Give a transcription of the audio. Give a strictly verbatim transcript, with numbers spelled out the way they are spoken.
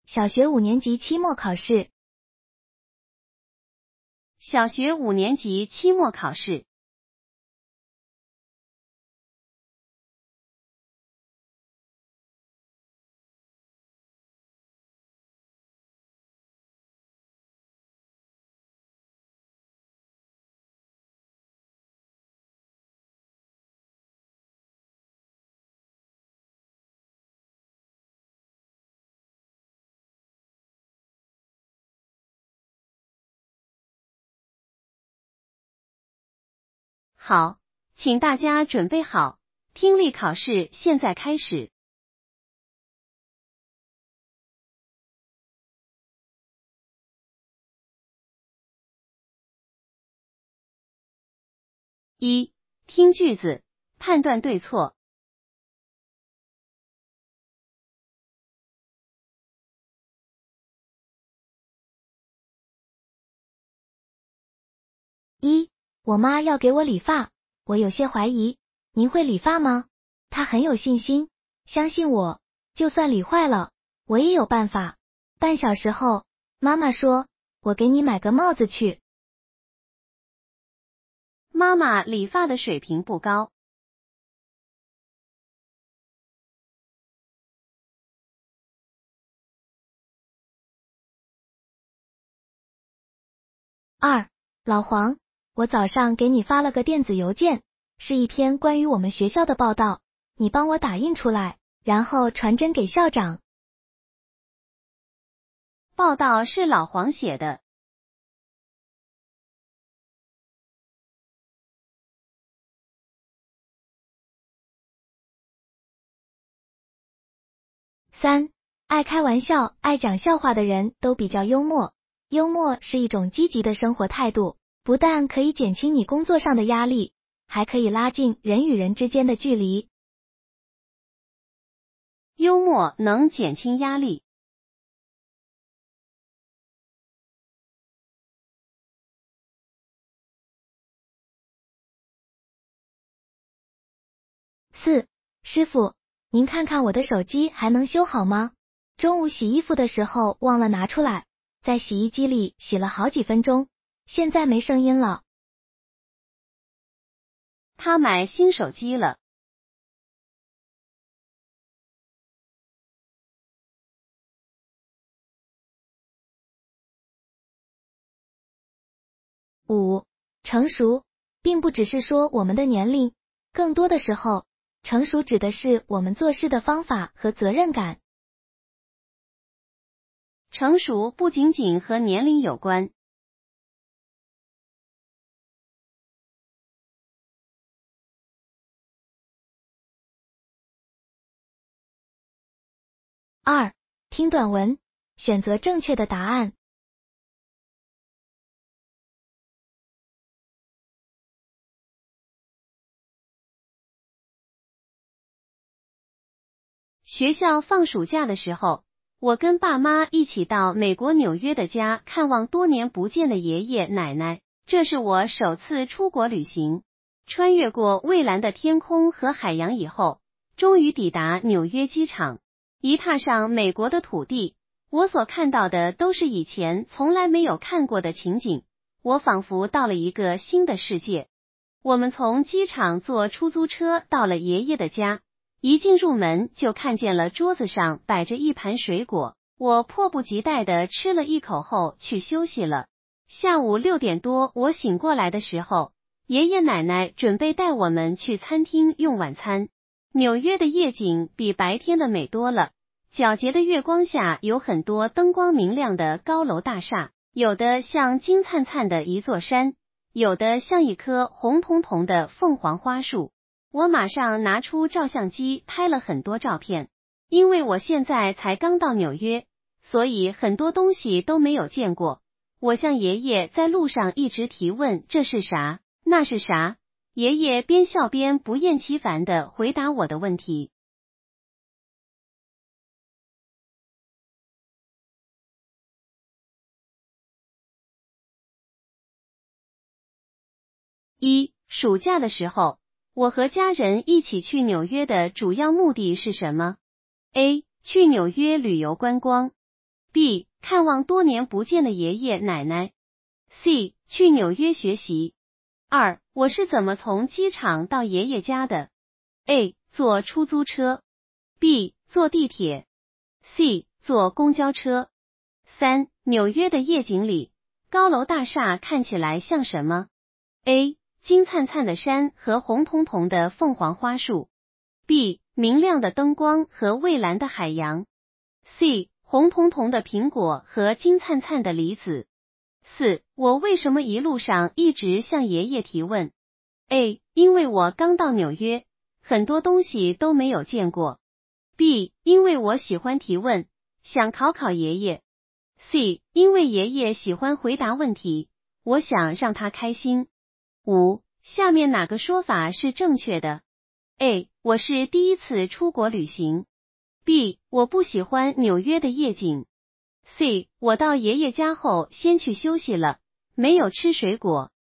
小学五年级期末考试。 小学五年级期末考试。好，请大家准备好，听力考试现在开始。一、听句子，判断对错。 一、我妈要给我理发，我有些怀疑，您会理发吗？她很有信心，相信我，就算理坏了，我也有办法。半小时后，妈妈说，我给你买个帽子去。 妈妈理发的水平不高。 二、老黄，我早上给你发了个电子邮件，是一篇关于我们学校的报道，你帮我打印出来，然后传真给校长。 报道是老黄写的。 三、爱开玩笑、爱讲笑话的人都比较幽默。幽默是一种积极的生活态度，不但可以减轻你工作上的压力，还可以拉近人与人之间的距离。 幽默能减轻压力。 四、师傅，您看看我的手机还能修好吗？中午洗衣服的时候忘了拿出来，在洗衣机里洗了好几分钟，现在没声音了。 他买新手机了。 五、成熟，并不只是说我们的年龄，更多的时候，成熟指的是我们做事的方法和责任感。 成熟不仅仅和年龄有关。 二、听短文，选择正确的答案。 学校放暑假的时候，我跟爸妈一起到美国纽约的家看望多年不见的爷爷奶奶，这是我首次出国旅行。穿越过蔚蓝的天空和海洋以后，终于抵达纽约机场。一踏上美国的土地，我所看到的都是以前从来没有看过的情景，我仿佛到了一个新的世界。我们从机场坐出租车到了爷爷的家，一进入门就看见了桌子上摆着一盘水果，我迫不及待地吃了一口后去休息了。下午六点多我醒过来的时候，爷爷奶奶准备带我们去餐厅用晚餐。纽约的夜景比白天的美多了，皎洁的月光下有很多灯光明亮的高楼大厦，有的像金灿灿的一座山，有的像一棵红彤彤的凤凰花树。我马上拿出照相机拍了很多照片，因为我现在才刚到纽约，所以很多东西都没有见过。我向爷爷在路上一直提问，这是啥？那是啥？爷爷边笑边不厌其烦地回答我的问题。一、暑假的时候，我和家人一起去纽约的主要目的是什么？ A. 去纽约旅游观光 B. 看望多年不见的爷爷奶奶。C. 去纽约学习。二、我是怎么从机场到爷爷家的 ？A. 坐出租车。B. 坐地铁。C. 坐公交车。三、纽约的夜景里，高楼大厦看起来像什么 ？A. 金灿灿的山和红彤彤的凤凰花树。B. 明亮的灯光和蔚蓝的海洋。C. 红彤彤的苹果和金灿灿的梨子。四、我为什么一路上一直向爷爷提问 ？A. 因为我刚到纽约，很多东西都没有见过。B. 因为我喜欢提问，想考考爷爷。C. 因为爷爷喜欢回答问题，我想让他开心。五、下面哪个说法是正确的 ？A. 我是第一次出国旅行。B. 我不喜欢纽约的夜景。C. 我到爷爷家后先去休息了，没有吃水果。